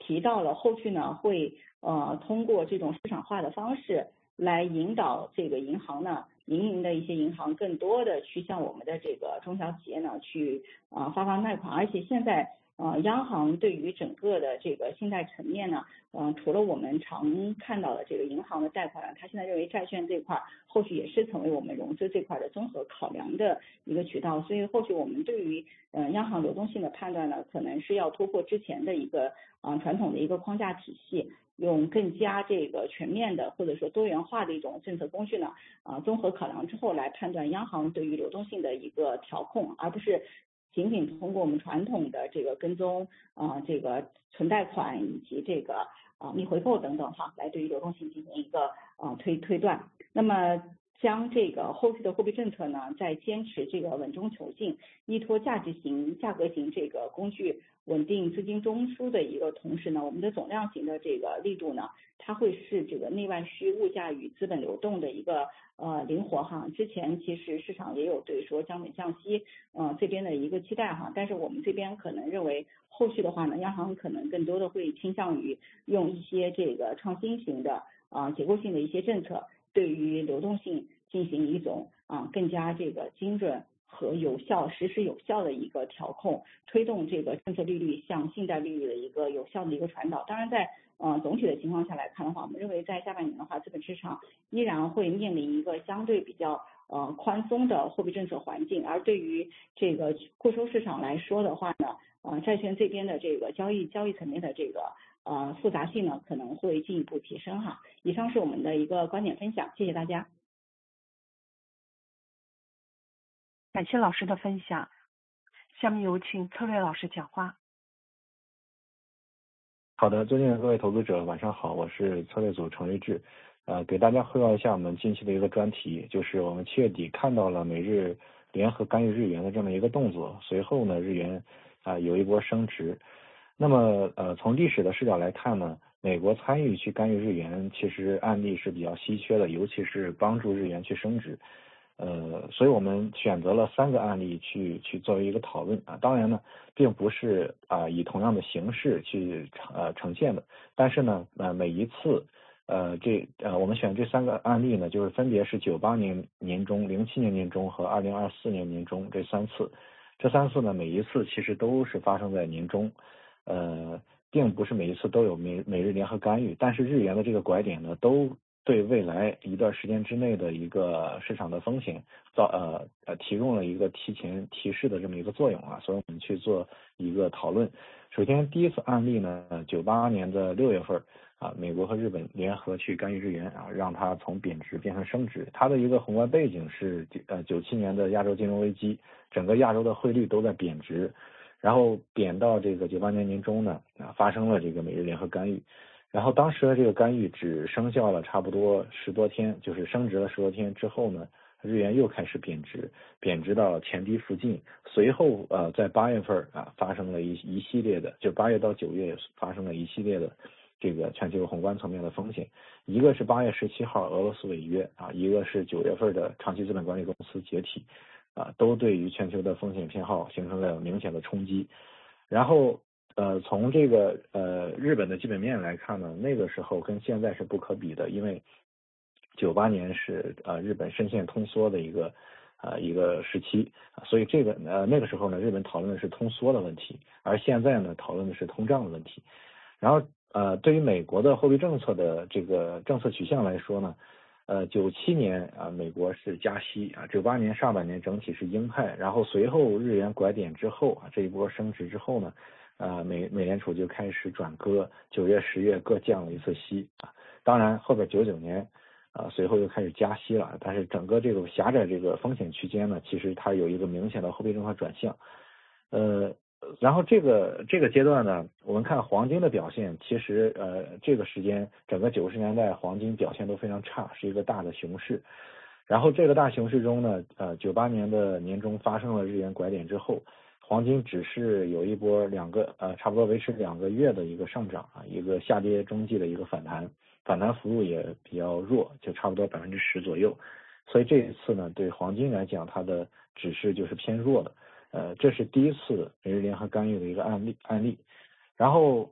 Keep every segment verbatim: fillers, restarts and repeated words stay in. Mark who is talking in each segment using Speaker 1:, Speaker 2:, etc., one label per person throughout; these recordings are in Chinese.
Speaker 1: 提到了后续呢会呃通过这种市场化的方式来引导这个银行呢，民营的一些银行更多的去向我们的这个中小企业呢去啊、呃、发放贷款，而且现在呃央行对于整个的这个信贷层面呢，嗯、呃，除了我们常看到的这个银行的贷款，它现在认为债券这块后续也是成为我们融资这块的综合考量的一个渠道，所以后续我们对于呃央行流动性的判断呢，可能是要突破之前的一个啊、呃、传统的一个框架体系。用更加这个全面的或者说多元化的一种政策工具呢，啊，综合考量之后来判断央行对于流动性的一个调控，而不是仅仅通过我们传统的这个跟踪啊，这个存贷款以及这个啊逆回购等等哈，来对于流动性进行一个啊推推断。那么将这个后续的货币政策呢，在坚持这个稳中求进，依托价值型、价格型这个工具稳定资金中枢的一个同时呢，我们的总量型的这个力度呢，它会是这个内外需物价与资本流动的一个呃灵活哈。之前其实市场也有对说降准降息呃这边的一个期待哈，但是我们这边可能认为后续的话呢，央行可能更多的会倾向于用一些这个创新型的啊、呃、结构性的一些政策，对于流动性进行一种啊、呃、更加这个精准和有效、实时有效的一个调控，推动这个政策利率向信贷利率的一个有效的一个传导。当然在呃总体的情况下来看的话，我们认为在下半年的话，资本市场依然会面临一个相对比较呃宽松的货币政策环境，而对于这个固收市场来说的话呢，呃债券这边的这个交易交易层面的这个呃复杂性呢可能会进一步提升哈。以上是我们的一个观点分享，谢谢大家。
Speaker 2: 感谢老师的分享，下面有请策略老师讲话。
Speaker 3: 好的，尊敬的各位投资者，晚上好，我是策略组程瑞智，呃，给大家汇报一下我们近期的一个专题，就是我们七月底看到了美日联合干预日元的这么一个动作，随后呢，日元啊、呃、有一波升值。那么呃，从历史的视角来看呢，美国参与去干预日元，其实案例是比较稀缺的，尤其是帮助日元去升值。呃，所以我们选择了三个案例去去作为一个讨论啊，当然呢，并不是啊、呃、以同样的形式去呃呈现的，但是呢，呃每一次呃这呃我们选这三个案例呢，就是分别是九八年年中、零七年年中和二零二四年年中这三次，这三次呢每一次其实都是发生在年中，呃，并不是每一次都有美美日联合干预，但是日元的这个拐点呢都对未来一段时间之内的一个市场的风险造呃呃提供了一个提前提示的这么一个作用啊，所以我们去做一个讨论。首先第一次案例呢，九八年的六月份啊，美国和日本联合去干预日元啊，让它从贬值变成升值。它的一个宏观背景是呃九七年的亚洲金融危机，整个亚洲的汇率都在贬值，然后贬到这个九八年年中呢啊发生了这个美日联合干预。然后当时的这个干预只生效了差不多十多天，就是升值了十多天之后呢，日元又开始贬值，贬值到前低附近。随后呃，在八月份啊，发生了一一系列的，就八月到九月发生了一系列的这个全球宏观层面的风险。一个是八月十七号俄罗斯违约啊，一个是九月份的长期资本管理公司解体啊，都对于全球的风险偏好形成了明显的冲击。然后呃，从这个呃日本的基本面来看呢，那个时候跟现在是不可比的，因为九八年是呃日本深陷通缩的一个呃一个时期，所以这个呃那个时候呢，日本讨论的是通缩的问题，而现在呢讨论的是通胀的问题。然后呃对于美国的货币政策的这个政策取向来说呢，呃九七年啊美国是加息啊，九八年上半年整体是鹰派，然后随后日元拐点之后啊这一波升值之后呢。呃，美美联储就开始转鸽，九月、十月各降了一次息啊。当然，后边九九年，呃，随后又开始加息了。但是整个这个狭窄这个风险区间呢，其实它有一个明显的货币政策转向。呃，然后这个这个阶段呢，我们看黄金的表现，其实呃这个时间整个九十年代黄金表现都非常差，是一个大的熊市。然后这个大熊市中呢，呃，九八年的年中发生了日元拐点之后。黄金只是有一波两个呃，差不多维持两个月的一个上涨啊，一个下跌中继的一个反弹，反弹幅度也比较弱，就差不多百分之十左右。所以这一次呢，对黄金来讲，它的指示就是偏弱的。呃，这是第一次美日联合干预的一个案例案例。然后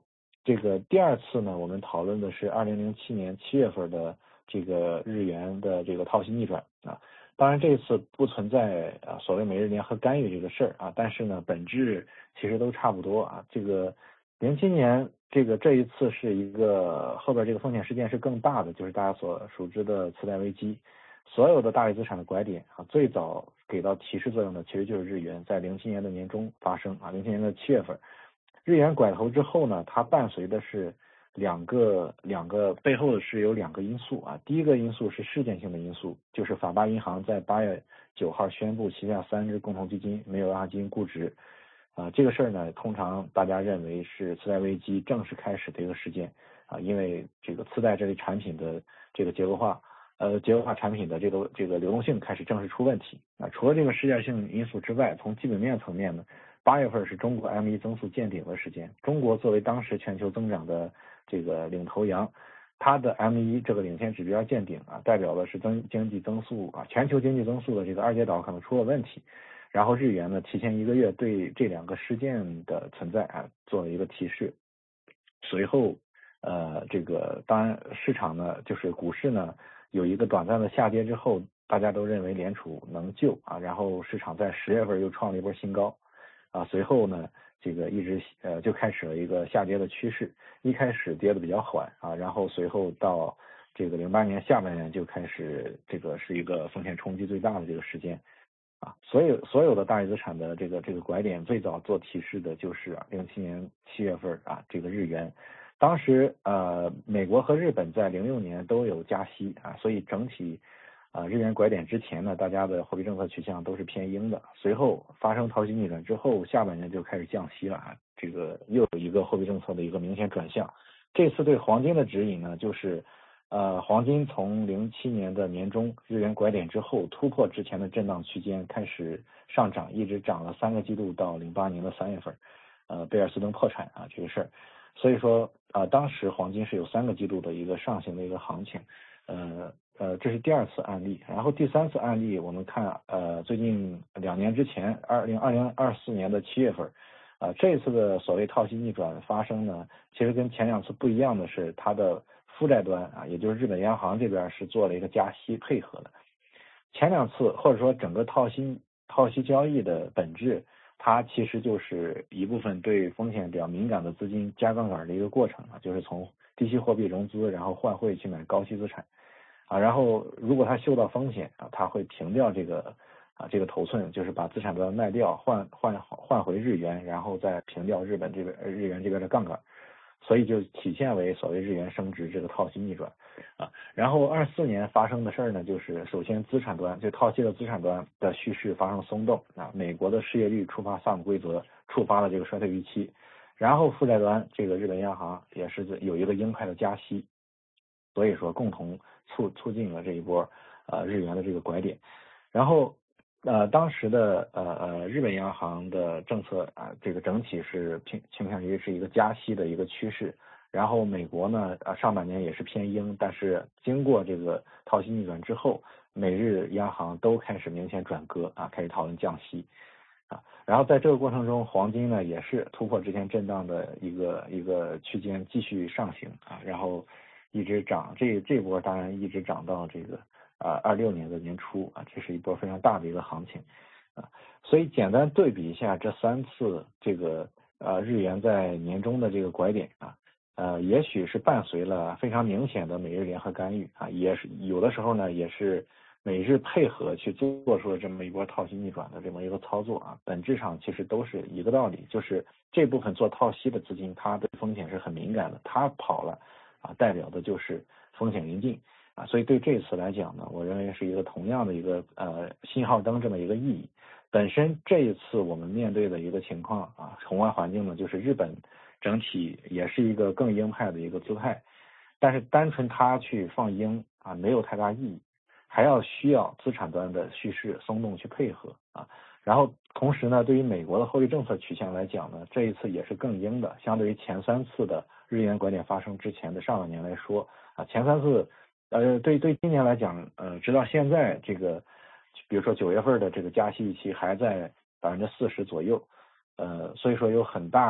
Speaker 3: 这个第二次呢，我们讨论的是二零零七年七月份的这个日元的这个套息逆转啊。当然这一次不存在啊所谓美日联合干预这个事儿啊，但是呢本质其实都差不多啊。这个零七年这个这一次是一个后边这个风险事件是更大的，就是大家所熟知的次贷危机。所有的大类资产的拐点啊，最早给到提示作用的其实就是日元，在零七年的年中发生啊，零七年的七月份，日元拐头之后呢，它伴随的是两个两个背后的是有两个因素啊。第一个因素是事件性的因素，就是法巴银行在八月九号宣布旗下三只共同基金没有押金估值啊，这个事儿呢，通常大家认为是次贷危机正式开始的一个事件啊，因为这个次贷这类产品的这个结构化。呃，结构化产品的这个这个流动性开始正式出问题啊。除了这个事件性因素之外，从基本面层面呢，八月份是中国 M 一 增速见顶的时间。中国作为当时全球增长的这个领头羊，它的 M 一 这个领先指标见顶啊，代表的是增经济增速啊，全球经济增速的这个二阶岛可能出了问题。然后日元呢，提前一个月对这两个事件的存在啊做了一个提示。随后，呃，这个当然市场呢，就是股市呢。有一个短暂的下跌之后，大家都认为联储能救啊，然后市场在十月份又创了一波新高啊，随后呢，这个一直呃就开始了一个下跌的趋势，一开始跌的比较缓啊，然后随后到这个零八年下半年就开始这个是一个风险冲击最大的这个时间啊，所有所有的大类资产的这个这个拐点最早做提示的就是零七年七月份啊，这个日元。当时呃，美国和日本在零六年都有加息啊，所以整体啊、呃、日元拐点之前呢，大家的货币政策取向都是偏鹰的。随后发生套息逆转之后，下半年就开始降息了啊，这个又有一个货币政策的一个明显转向。这次对黄金的指引呢，就是呃黄金从零七年的年中日元拐点之后突破之前的震荡区间开始上涨，一直涨了三个季度到零八年的三月份，呃贝尔斯登破产啊这个事儿。所以说啊、呃，当时黄金是有三个季度的一个上行的一个行情，呃呃，这是第二次案例。然后第三次案例，我们看呃最近两年之前，二零二零二四年的七月份，啊、呃、这一次的所谓套息逆转发生呢，其实跟前两次不一样的是，它的负债端啊，也就是日本央行这边是做了一个加息配合的。前两次或者说整个套息套息交易的本质。它其实就是一部分对风险比较敏感的资金加杠杆的一个过程啊，就是从低息货币融资，然后换汇去买高息资产啊，然后如果它嗅到风险啊，它会平掉这个啊这个头寸，就是把资产端卖掉，换换换回日元，然后再平掉日本这边日元这边的杠杆，所以就体现为所谓日元升值这个套息逆转啊。然后二四年发生的事儿呢，就是首先资产端就套息的资产端的趋势发生松动啊，美国的失业率触发萨姆规则，触发了这个衰退预期，然后负债端这个日本央行也是有一个鹰派的加息，所以说共同促促进了这一波呃日元的这个拐点，然后呃当时的呃呃日本央行的政策啊、呃、这个整体是倾倾向于是一个加息的一个趋势。然后美国呢，呃，上半年也是偏鹰，但是经过这个套息逆转之后，美日央行都开始明显转鸽啊，开始讨论降息啊。然后在这个过程中，黄金呢也是突破之前震荡的一个一个区间，继续上行啊，然后一直涨，这这波当然一直涨到这个啊二六年的年初啊，这是一波非常大的一个行情啊。所以简单对比一下这三次这个呃日元在年中的这个拐点啊。呃，也许是伴随了非常明显的美日联合干预啊，也是有的时候呢，也是美日配合去做出了这么一波套息逆转的这么一个操作啊，本质上其实都是一个道理，就是这部分做套息的资金，它对风险是很敏感的，它跑了啊，代表的就是风险临近啊，所以对这次来讲呢，我认为是一个同样的一个呃信号灯这么一个意义。本身这一次我们面对的一个情况啊，宏观环境呢，就是日本整体也是一个更鹰派的一个姿态，但是单纯它去放鹰啊没有太大意义，还要需要资产端的叙事松动去配合啊。然后同时呢，对于美国的货币政策取向来讲呢，这一次也是更鹰的，相对于前三次的日元拐点发生之前的上半年来说啊，前三次呃对对今年来讲呃直到现在这个。比如说九月份的这个加息预期还在百分之四十左右，呃，所以说有很大的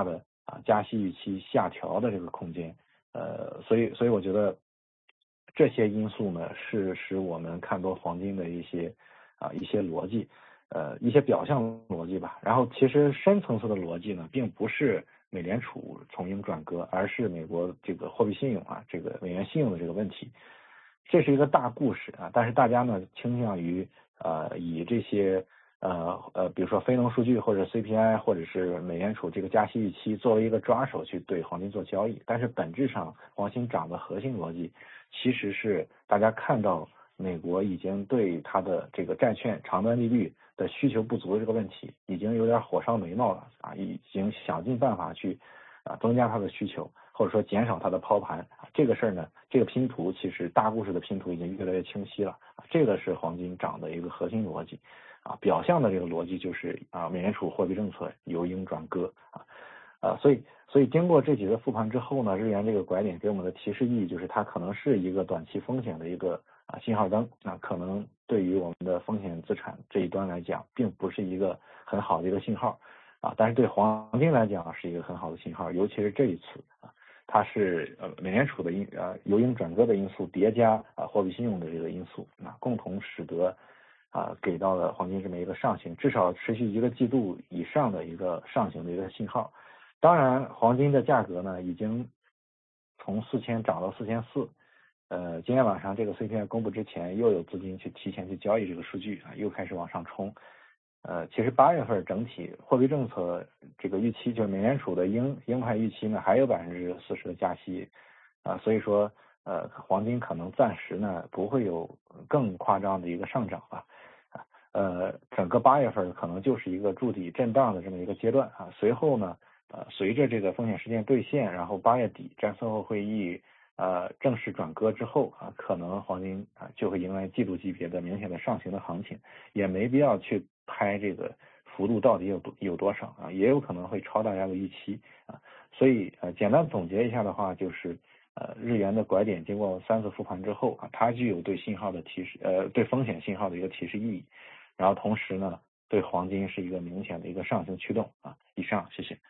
Speaker 3: 啊加息预期下调的这个空间。呃，所以所以我觉得这些因素呢，是使我们看多黄金的一些啊一些逻辑，呃一些表象逻辑吧。然后其实深层次的逻辑呢，并不是美联储从鹰转鸽，而是美国这个货币信用啊，这个美元信用的这个问题。这是一个大故事啊，但是大家呢倾向于呃以这些呃呃比如说非农数据或者 C P I 或者是美联储这个加息预期作为一个抓手去对黄金做交易，但是本质上黄金涨的核心逻辑其实是大家看到美国已经对它的这个债券长端利率的需求不足的这个问题已经有点火烧眉毛了啊，已经想尽办法去啊增加它的需求，或者说减少它的抛盘。这个事儿呢，这个拼图其实大故事的拼图已经越来越清晰了啊，这个是黄金涨的一个核心逻辑啊。表象的这个逻辑就是啊，美联储货币政策由鹰转鸽啊，呃，所以所以经过这几个复盘之后呢，日元这个拐点给我们的提示意义就是它可能是一个短期风险的一个啊信号灯，那可能对于我们的风险资产这一端来讲，并不是一个很好的一个信号啊，但是对黄金来讲是一个很好的信号，尤其是这一次啊。它是呃美联储的因呃由鹰转鸽的因素叠加啊货币信用的这个因素啊，共同使得啊给到了黄金这么一个上行，至少持续一个季度以上的一个上行的一个信号。当然，黄金的价格呢已经从四千涨到四千四。呃，今天晚上这个 C P I 公布之前，又有资金去提前去交易这个数据啊，又开始往上冲。呃，其实八月份整体货币政策这个预期，就是美联储的鹰鹰派预期呢，还有百分之四十的加息啊，所以说呃，黄金可能暂时呢不会有更夸张的一个上涨吧，啊，呃，整个八月份可能就是一个筑底震荡的这么一个阶段啊，随后呢，呃，随着这个风险事件兑现，然后八月底战胜后会议呃正式转鸽之后啊，可能黄金啊就会迎来季度级别的明显的上行的行情，也没必要去拍这个幅度到底有多有多少啊，也有可能会超大家的预期啊，所以呃简单总结一下的话，就是呃日元的拐点经过三次复盘之后啊，它具有对信号的提示呃对风险信号的一个提示意义，然后同时呢对黄金是一个明显的一个上行驱动啊。以上，谢谢。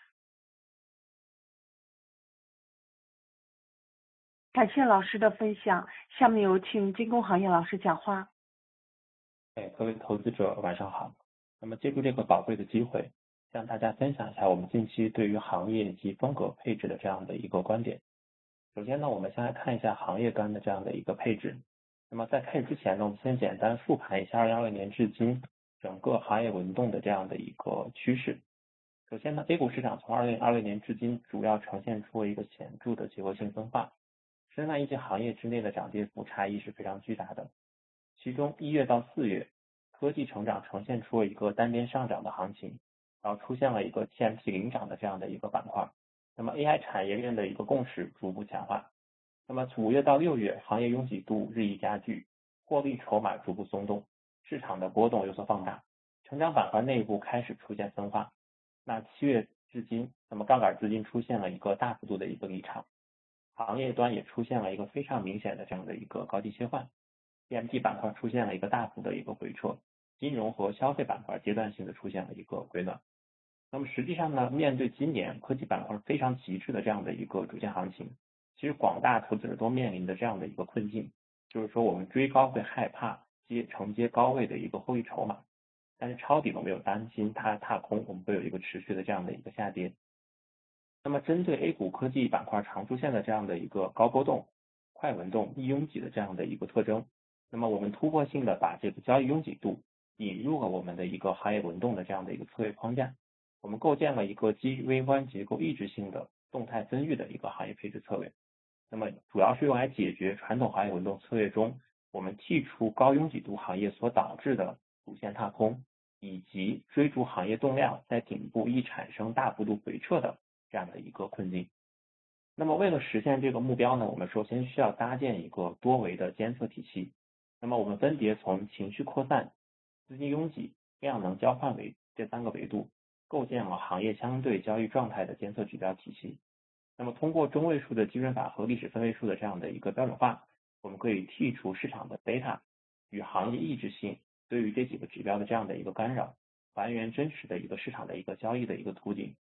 Speaker 2: 感谢老师的分享，下面有请军工行业老师讲话。
Speaker 4: 哎，各位投资者晚上好。那么借助这个宝贵的机会，向大家分享一下我们近期对于行业及风格配置的这样的一个观点。首先呢，我们先来看一下行业端的这样的一个配置。那么在开始之前呢，我们先简单复盘一下二零二二年至今整个行业轮动的这样的一个趋势。首先呢 ，A 股市场从二零二六年至今主要呈现出了一个显著的结构性分化，深蓝一些行业之内的涨跌幅差异是非常巨大的。其中一月到四月，科技成长呈现出了一个单边上涨的行情，然后出现了一个 T M T 领涨的这样的一个板块。那么 A I 产业链的一个共识逐步强化。那么五月到六月，行业拥挤度日益加剧，获利筹码逐步松动，市场的波动有所放大，成长板块内部开始出现分化。那七月至今，那么杠杆资金出现了一个大幅度的一个离场，行业端也出现了一个非常明显的这样的一个高低切换。T M T 板块出现了一个大幅的一个回撤，金融和消费板块阶段性的出现了一个回暖。那么实际上呢，面对今年科技板块非常极致的这样的一个主线行情，其实广大投资者都面临的这样的一个困境，就是说我们追高会害怕接承接高位的一个获利筹码，但是抄底我们有担心它踏空，我们会有一个持续的这样的一个下跌。那么针对 A 股科技板块常出现的这样的一个高波动、快轮动、易拥挤的这样的一个特征，那么我们突破性的把这个交易拥挤度引入了我们的一个行业轮动的这样的一个策略框架，我们构建了一个基于微观结构抑制性的动态分域的一个行业配置策略。那么主要是用来解决传统行业轮动策略中我们剔除高拥挤度行业所导致的主线踏空，以及追逐行业动量在顶部易产生大幅度回撤的这样的一个困境。那么为了实现这个目标呢，我们首先需要搭建一个多维的监测体系。那么我们分别从情绪扩散、资金拥挤、量能交换维这三个维度，构建了行业相对交易状态的监测指标体系。那么通过中位数的基准法和历史分位数的这样的一个标准化，我们可以剔除市场的 beta 与行业抑制性对于这几个指标的这样的一个干扰，还原真实的一个市场的一个交易的一个图景。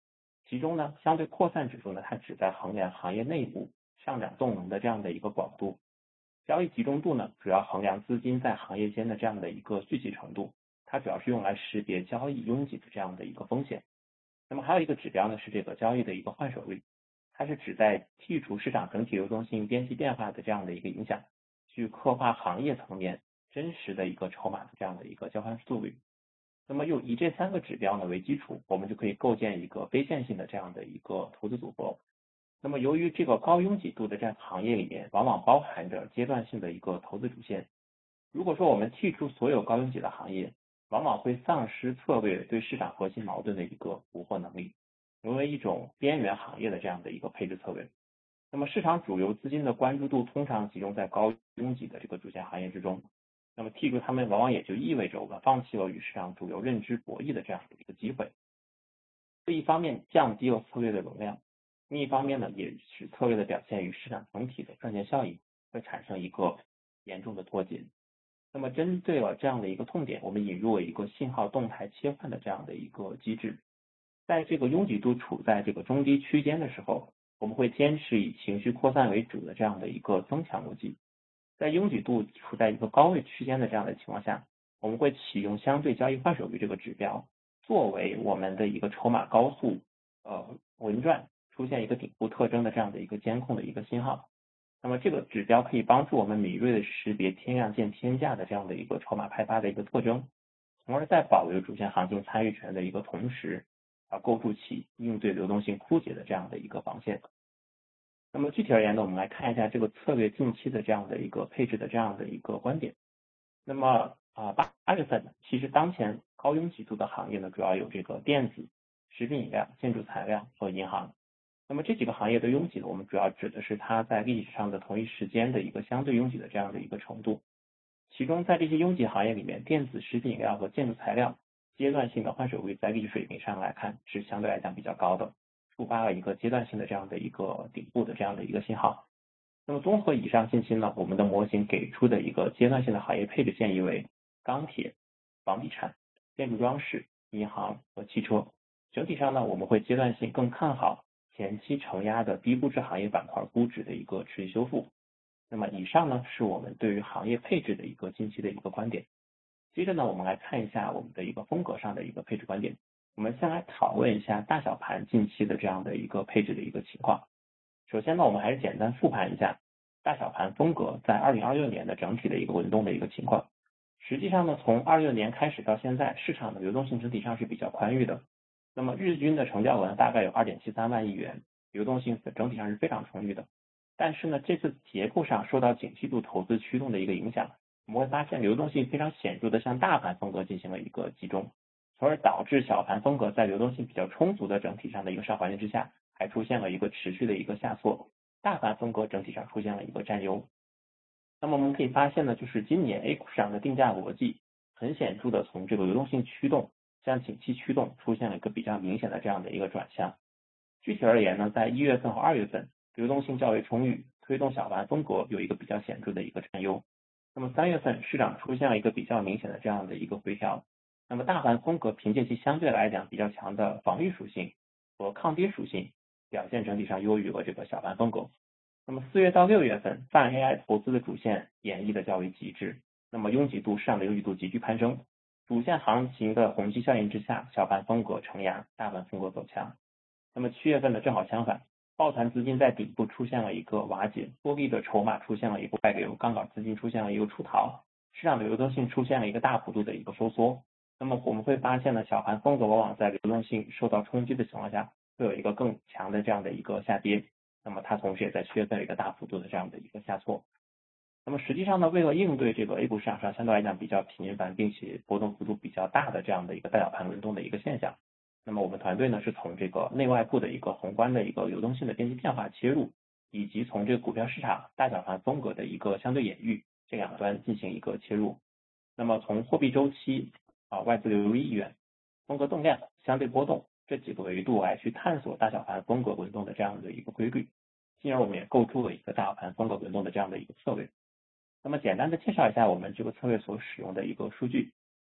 Speaker 4: 其中呢，相对扩散指数呢，它旨在衡量行业内部上涨动能的这样的一个广度。交易集中度呢，主要衡量资金在行业间的这样的一个聚集程度，它主要是用来识别交易拥挤的这样的一个风险。那么还有一个指标呢，是这个交易的一个换手率，它是指在剔除市场整体流动性边际变化的这样的一个影响，去刻画行业层面真实的一个筹码的这样的一个交换速率。那么又以这三个指标呢为基础，我们就可以构建一个非线性的这样的一个投资组合。那么由于这个高拥挤度的这样行业里面往往包含着阶段性的一个投资主线，如果说我们剔除所有高拥挤的行业，往往会丧失策略对市场核心矛盾的一个捕获能力，沦为一种边缘行业的这样的一个配置策略。那么市场主流资金的关注度通常集中在高拥挤的这个主线行业之中，那么剔除它们往往也就意味着我们放弃了与市场主流认知博弈的这样的一个机会。这一方面降低了策略的容量，另一方面呢，也使策略的表现与市场整体的赚钱效应会产生一个严重的脱节。那么针对了这样的一个痛点，我们引入了一个信号动态切换的这样的一个机制。在这个拥挤度处在这个中低区间的时候，我们会坚持以情绪扩散为主的这样的一个增强逻辑。在拥挤度处在一个高位区间的这样的情况下，我们会启用相对交易换手率这个指标，作为我们的一个筹码高速呃轮转出现一个顶部特征的这样的一个监控的一个信号。那么这个指标可以帮助我们敏锐的识别天量见天价的这样的一个筹码派发的一个特征，从而在保留主线行情参与权的一个同时，啊构筑起应对流动性枯竭的这样的一个防线。那么具体而言呢，我们来看一下这个策略近期的这样的一个配置的这样的一个观点。那么啊八八月份呢，其实当前高拥挤度的行业呢，主要有这个电子、食品饮料、建筑材料和银行。那么这几个行业的拥挤呢，我们主要指的是它在历史上的同一时间的一个相对拥挤的这样的一个程度。其中在这些拥挤行业里面，电子、食品饮料和建筑材料阶段性的换手率在历史水平上来看是相对来讲比较高的，触发了一个阶段性的这样的一个顶部的这样的一个信号。那么综合以上信息呢，我们的模型给出的一个阶段性的行业配置建议为钢铁、房地产、建筑装饰、银行和汽车。整体上呢，我们会阶段性更看好前期承压的低估值行业板块估值的一个持续修复。那么以上呢是我们对于行业配置的一个近期的一个观点。接着呢，我们来看一下我们的一个风格上的一个配置观点。我们先来讨论一下大小盘近期的这样的一个配置的一个情况。首先呢，我们还是简单复盘一下大小盘风格在二零二六年的整体的一个轮动的一个情况。实际上呢，从二六年开始到现在，市场的流动性整体上是比较宽裕的。那么日均的成交额大概有 二点七三万亿元，流动性整体上是非常充裕的。但是呢，这次结构上受到景气度投资驱动的一个影响，我们会发现流动性非常显著的向大盘风格进行了一个集中，从而导致小盘风格在流动性比较充足的整体上的一个上环境之下，还出现了一个持续的一个下挫，大盘风格整体上出现了一个占优。那么我们可以发现呢，就是今年 A 股市场的定价逻辑很显著的从这个流动性驱动向景气驱动出现了一个比较明显的这样的一个转向。具体而言呢，在一月份和二月份流动性较为充裕，推动小盘风格有一个比较显著的一个占优。那么三月份市场出现了一个比较明显的这样的一个回调，那么大盘风格凭借其相对来讲比较强的防御属性和抗跌属性，表现整体上优于了这个小盘风格。那么四月到六月份泛 A I 投资的主线演绎的较为极致，那么拥挤度市场的拥挤度急剧攀升，主线行情的虹吸效应之下，小盘风格承压，大盘风格走强。那么七月份呢正好相反，抱团资金在顶部出现了一个瓦解，多币的筹码出现了一个外流，杠杆资金出现了一个出逃，市场的流动性出现了一个大幅度的一个收缩。那么我们会发现呢，小盘风格往往在流动性受到冲击的情况下，会有一个更强的这样的一个下跌。那么它同时也在七月份有一个大幅度的这样的一个下挫。那么实际上呢，为了应对这个 A 股市场上相对来讲比较频繁并且波动幅度比较大的这样的一个大小盘轮动的一个现象，那么我们团队呢是从这个内外部的一个宏观的一个流动性的边际变化切入，以及从这个股票市场大小盘风格的一个相对演绎这两端进行一个切入。那么从货币周期啊、外资流入意愿、风格动量、相对波动这几个维度来去探索大小盘风格轮动的这样的一个规律，进而我们也构筑了一个大小盘风格轮动的这样的一个策略。那么简单的介绍一下我们这个策略所使用的一个数据。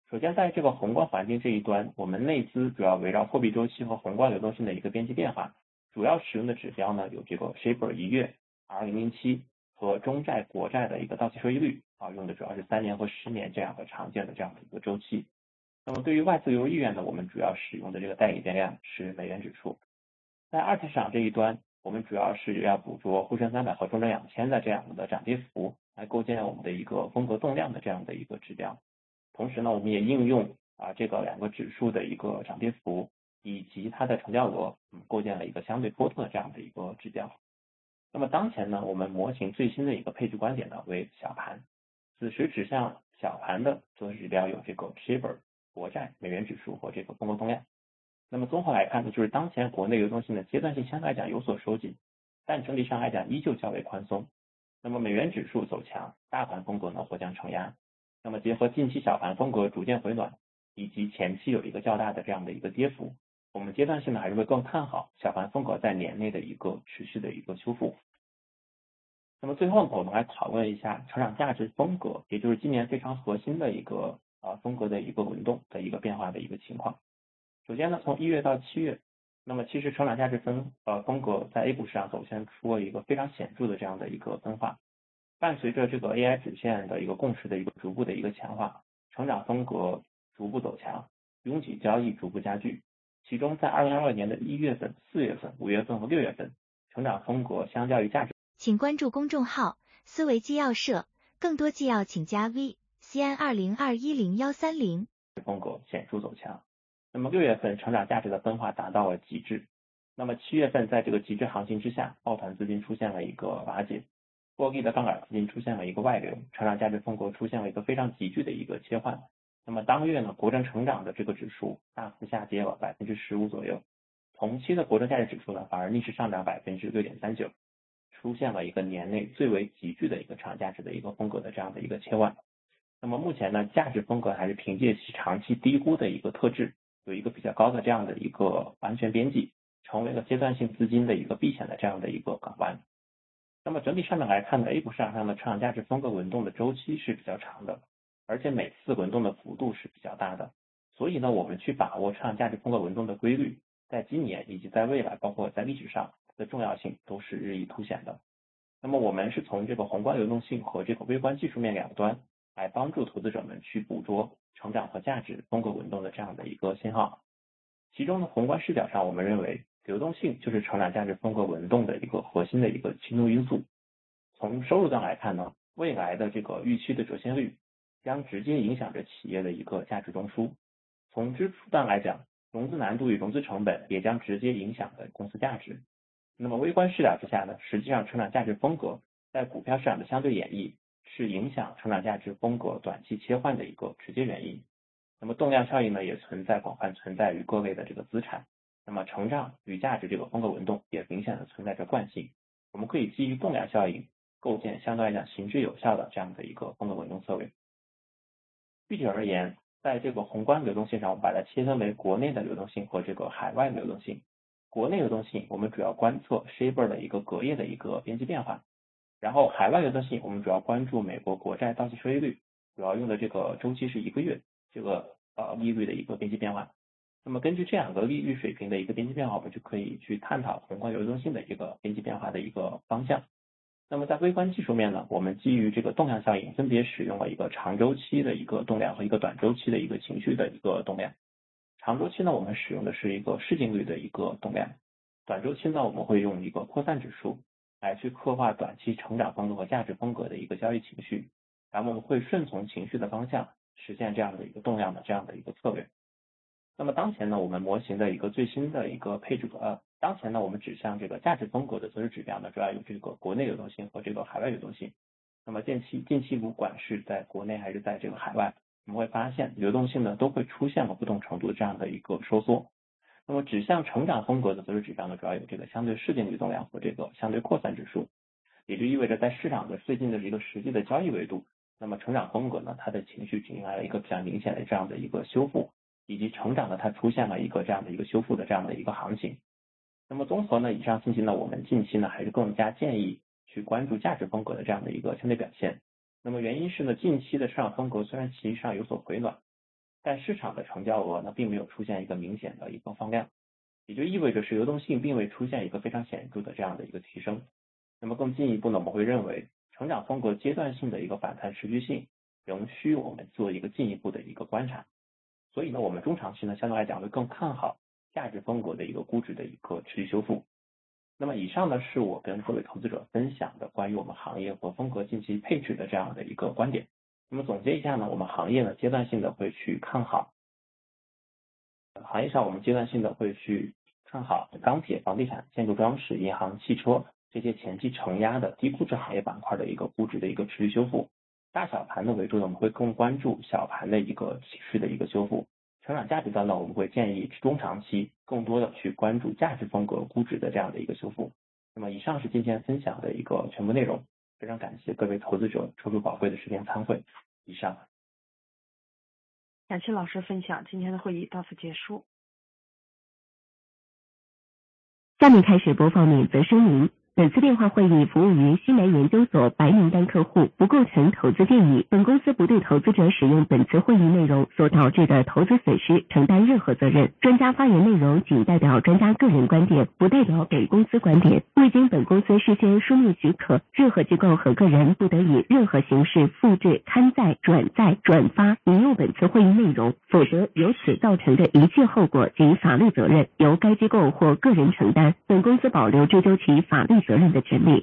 Speaker 4: 首先在这个宏观环境这一端，我们内资主要围绕货币周期和宏观流动性的一个边际变化，主要使用的指标呢有这个 Shibor 一月、二零零七和中债国债的一个到期收益率啊，用的主要是三年和十年这样的常见的这样的一个周期。那么对于外资流入意愿呢，我们主要使用的这个代理变量是美元指数。在二级市场这一端，我们主要是要捕捉沪深三百和中证两千的这样的涨跌幅，来构建我们的一个风格动量的这样的一个指标。同时呢，我们也应用啊这个两个指数的一个涨跌幅以及它的成交额，嗯，构建了一个相对波动的这样的一个指标。那么当前呢，我们模型最新的一个配置观点呢为小盘，此时指向小盘的择时指标有这个 Shibor、国债、美元指数和这个风格动量。那么综合来看呢，就是当前国内流动性的阶段性相对来讲有所收紧，但整体上来讲依旧较为宽松。那么美元指数走强，大盘风格呢或将承压。那么结合近期小盘风格逐渐回暖，以及前期有一个较大的这样的一个跌幅，我们阶段性呢还是会更看好小盘风格在年内的一个持续的一个修复。那么最后呢，我们来讨论一下成长价值风格，也就是今年非常核心的一个呃风格的一个轮动的一个变化的一个情况。首先呢，从一月到七月，那么其实成长价值分呃风格在 A 股市场走现出了一个非常显著的这样的一个分化。伴随着这个 A I 主线的一个共识的一个逐步的一个强化，成长风格逐步走强，拥挤交易逐步加剧。其中在二零二二年的一月份、四月份、五月份和六月份，成长风格相较于价值。
Speaker 5: 请关注公众号思维纪要社，更多纪要请加 V C N 二零二一零幺三零。
Speaker 4: 风格显著走强。那么六月份成长价值的分化达到了极致。那么七月份在这个极致行情之下，抱团资金出现了一个瓦解。获利的杠杆资金出现了一个外流，成长价值风格出现了一个非常急剧的一个切换。那么当月呢，国证成长的这个指数大幅下跌了百分之十五左右，同期的国证价值指数呢反而逆势上涨百分之六点三九，出现了一个年内最为急剧的一个成长价值的一个风格的这样的一个切换。那么目前呢，价值风格还是凭借其长期低估的一个特质，有一个比较高的这样的一个安全边际，成为了阶段性资金的一个避险的这样的一个港湾。那么整体上面来看呢 ，A 股市场上的成长价值风格轮动的周期是比较长的，而且每次轮动的幅度是比较大的。所以呢，我们去把握成长价值风格轮动的规律，在今年以及在未来，包括在历史上的重要性都是日益凸显的。那么我们是从这个宏观流动性和这个微观技术面两端，来帮助投资者们去捕捉成长和价值风格轮动的这样的一个信号。其中呢，宏观视角上，我们认为流动性就是成长价值风格轮动的一个核心的一个驱动因素。从收入端来看呢，未来的这个预期的折现率将直接影响着企业的一个价值中枢。从支出端来讲，融资难度与融资成本也将直接影响着公司价值。那么微观视角之下呢，实际上成长价值风格在股票市场的相对演绎是影响成长价值风格短期切换的一个直接原因。那么动量效应呢，也存在广泛存在于各类的这个资产。那么成长与价值这个风格轮动也明显的存在着惯性。我们可以基于动量效应构建相对来讲行之有效的这样的一个风格轮动策略。具体而言，在这个宏观流动性上，我们把它切分为国内的流动性和这个海外的流动性。国内流动性我们主要观测 Shibor 的一个隔夜的一个边际变化，然后海外流动性我们主要关注美国国债到期收益率，主要用的这个周期是一个月，这个呃利率的一个边际变化。那么根据这两个利率水平的一个边际变化，我们就可以去探讨宏观流动性的这个边际变化的一个方向。那么在微观技术面呢，我们基于这个动量效应，分别使用了一个长周期的一个动量和一个短周期的一个情绪的一个动量。长周期呢，我们使用的是一个市净率的一个动量；短周期呢，我们会用一个扩散指数来去刻画短期成长风格和价值风格的一个交易情绪，然后我们会顺从情绪的方向，实现这样的一个动量的这样的一个策略。那么当前呢，我们模型的一个最新的一个配置呃，当前呢，我们指向这个价值风格的择时指标呢，主要有这个国内流动性和这个海外流动性。那么近期近期不管是在国内还是在这个海外，我们会发现流动性呢都会出现了不同程度这样的一个收缩。那么指向成长风格的择时指标呢，主要有这个相对市净率动量和这个相对扩散指数，也就意味着在市场的最近的一个实际的交易维度，那么成长风格呢，它的情绪迎来了一个比较明显的这样的一个修复，以及成长呢，它出现了一个这样的一个修复的这样的一个行情。那么综合呢以上信息呢，我们近期呢还是更加建议去关注价值风格的这样的一个相对表现。那么原因是呢，近期的市场风格虽然其实上有所回暖， 但市场的成交额呢，并没有出现一个明显的一个放量，也就意味着是流动性并未出现一个非常显著的这样的一个提升。那么更进一步呢，我们会认为成长风格阶段性的一个反弹持续性仍需我们做一个进一步的一个观察。所以呢，我们中长期呢，相对来讲会更看好价值风格的一个估值的一个持续修复。那么以上呢，是我跟各位投资者分享的关于我们行业和风格近期配置的这样的一个观点。那么总结一下呢，我们行业呢阶段性的会去看好，行业上我们阶段性的会去看好钢铁、房地产、建筑装饰、银行、汽车这些前期承压的低估值行业板块的一个估值的一个持续修复。大小盘的为主呢，我们会更关注小盘的一个持续的一个修复。成长价值端呢，我们会建议中长期更多的去关注价值风格估值的这样的一个修复。那么以上是今天分享的一个全部内容，非常感谢各位投资者抽出宝贵的时间参会。以上。
Speaker 2: 感谢老师分享，今天的会议到此结束。
Speaker 6: 下面开始播放免责声明。本次电话会议服务于西南研究所白名单客户，不构成投资建议。本公司不对投资者使用本次会议内容所导致的投资损失承担任何责任。专家发言内容仅代表专家个人观点，不代表给公司观点。未经本公司事先书面许可，任何机构和个人不得以任何形式复制、刊载、转载、转发、引用本次会议内容，否则由此造成的一切后果及法律责任由该机构或个人承担。本公司保留追究其法律责任的权利。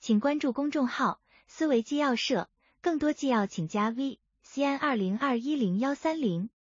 Speaker 5: 请关注公众号思维纪要社，更多纪要请加 V C N 二零二一零幺三零。